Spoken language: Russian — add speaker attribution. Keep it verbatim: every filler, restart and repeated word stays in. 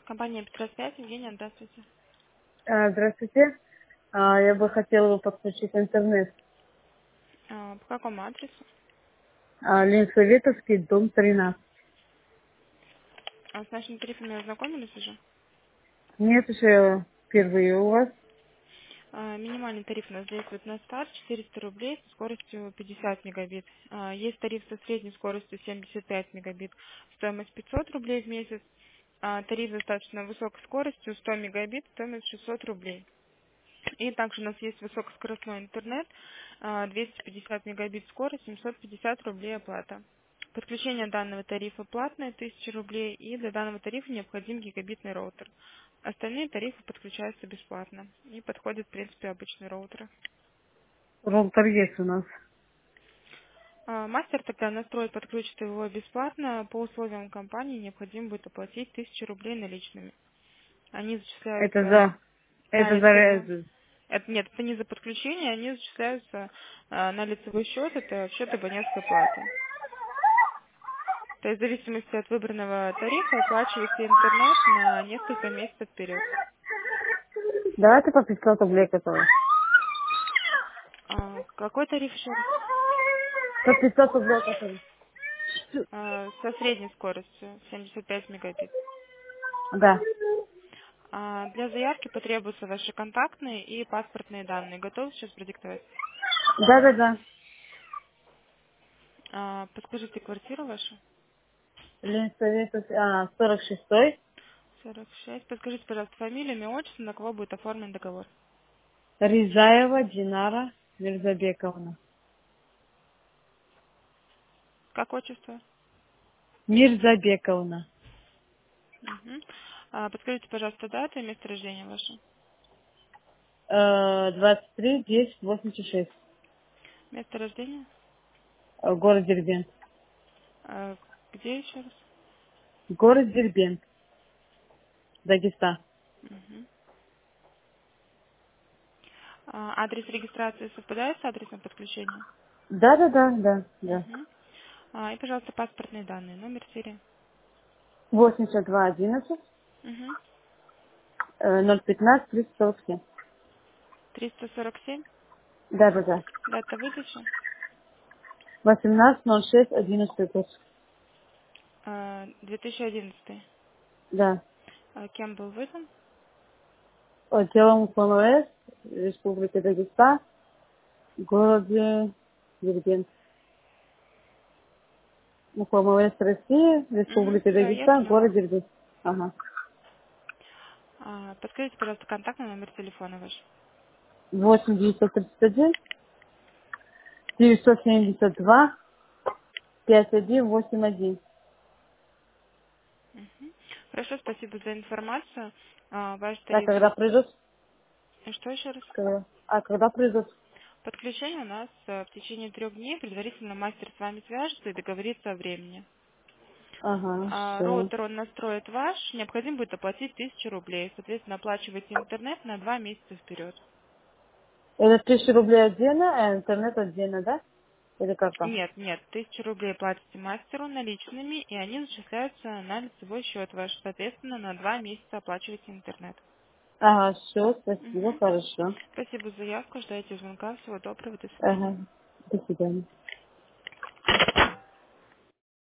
Speaker 1: Компания Петросвязь, Евгения, здравствуйте.
Speaker 2: А, Здравствуйте. А, Я бы хотела бы подключить интернет.
Speaker 1: А, По какому адресу?
Speaker 2: А, Ленсоветовский, дом тринадцать.
Speaker 1: А С нашими тарифами ознакомились уже?
Speaker 2: Нет, еще впервые у вас.
Speaker 1: А, Минимальный тариф у нас действует на старт четыреста рублей со скоростью пятьдесят мегабит. А, Есть тариф со средней скоростью семьдесят пять мегабит, стоимость пятьсот рублей в месяц. А, Тариф с достаточно высокой скоростью сто мегабит, стоимость шестьсот рублей. И также у нас есть высокоскоростной интернет, а, двести пятьдесят мегабит скорость, семьсот пятьдесят рублей оплата. Подключение данного тарифа платное, тысяча рублей, и для данного тарифа необходим гигабитный роутер. Остальные тарифы подключаются бесплатно и подходят, в принципе, обычные роутеры.
Speaker 2: Роутер есть у нас.
Speaker 1: А, Мастер тогда настроит, подключит его бесплатно. По условиям компании необходимо будет оплатить тысячу рублей наличными. Они
Speaker 2: Это
Speaker 1: зачисляются,
Speaker 2: за...
Speaker 1: да,
Speaker 2: Это
Speaker 1: если вы...
Speaker 2: за...
Speaker 1: Это нет, это не за подключение, они зачисляются а, на лицевой счет, это счет абонентской платы. То есть в зависимости от выбранного тарифа оплачивается интернет на несколько месяцев вперед.
Speaker 2: Давайте по пятьсот рублей который.
Speaker 1: А, какой тариф еще раз?
Speaker 2: По пятьсот рублей который.
Speaker 1: А, со средней скоростью семьдесят пять мегабит.
Speaker 2: Да.
Speaker 1: А, для заявки потребуются ваши контактные и паспортные данные. Готовы сейчас продиктовать?
Speaker 2: Да-да-да.
Speaker 1: А, подскажите квартиру вашу?
Speaker 2: Ленсоветовский... А, сорок шестой.
Speaker 1: сорок шесть. Подскажите, пожалуйста, фамилию, имя, отчество, на кого будет оформлен договор.
Speaker 2: Ризаева Динара Мирзабековна.
Speaker 1: Как отчество?
Speaker 2: Мирзабековна.
Speaker 1: Мгм. А, подскажите, пожалуйста, дату и место рождения ваше.
Speaker 2: Э, двадцать три десять восемьдесят шесть.
Speaker 1: Место рождения?
Speaker 2: Э, Город Дербент.
Speaker 1: А, где еще раз?
Speaker 2: Город Дербент. Дагестан.
Speaker 1: Мгм. А, адрес регистрации совпадает с адресом подключения?
Speaker 2: Да-да-да, да, да.
Speaker 1: Мгм. А, и, пожалуйста, паспортные данные, номер серии.
Speaker 2: восемьдесят два одиннадцать.
Speaker 1: Угу.
Speaker 2: Э, ноль пятнадцать триста сорок семь.
Speaker 1: триста сорок семь.
Speaker 2: Да, да, да.
Speaker 1: Дата выдачи.
Speaker 2: восемнадцать ноль шесть одиннадцатый год.
Speaker 1: А, две тысячи одиннадцатый.
Speaker 2: Да.
Speaker 1: А, кем был выдан?
Speaker 2: Отделом ФМС Республики Дагестан, в городе Дербент. Ну, ФМС России,
Speaker 1: Угу.
Speaker 2: Республики
Speaker 1: Все, я
Speaker 2: Дагестан,
Speaker 1: поняла.
Speaker 2: город Дербент. Ага.
Speaker 1: А, подскажите, пожалуйста, контактный номер телефона ваш.
Speaker 2: восемь девятьсот тридцать один девятьсот семьдесят два пять один восемь один.
Speaker 1: Мгм. Хорошо, спасибо за информацию. А, ваш
Speaker 2: А
Speaker 1: тариф...
Speaker 2: когда придут?
Speaker 1: Что еще раз?
Speaker 2: Когда? А когда придут?
Speaker 1: Подключение у нас э, в течение трех дней. Предварительно мастер с вами свяжется и договорится о времени.
Speaker 2: Ага,
Speaker 1: А,
Speaker 2: все.
Speaker 1: роутер он настроит ваш. Необходимо будет оплатить тысячу рублей. Соответственно, оплачивайте интернет на два месяца вперед.
Speaker 2: Это тысяча рублей отдельно, а интернет отдельно, да? Или как там?
Speaker 1: Нет, нет, тысячу рублей платите мастеру наличными, и они зачисляются на лицевой счет ваш. Соответственно, на два месяца оплачиваете интернет.
Speaker 2: Ага, все, спасибо,
Speaker 1: Мгм.
Speaker 2: хорошо.
Speaker 1: Спасибо за заявку. Ждайте звонка. Всего доброго. До свидания.
Speaker 2: Ага, до свидания.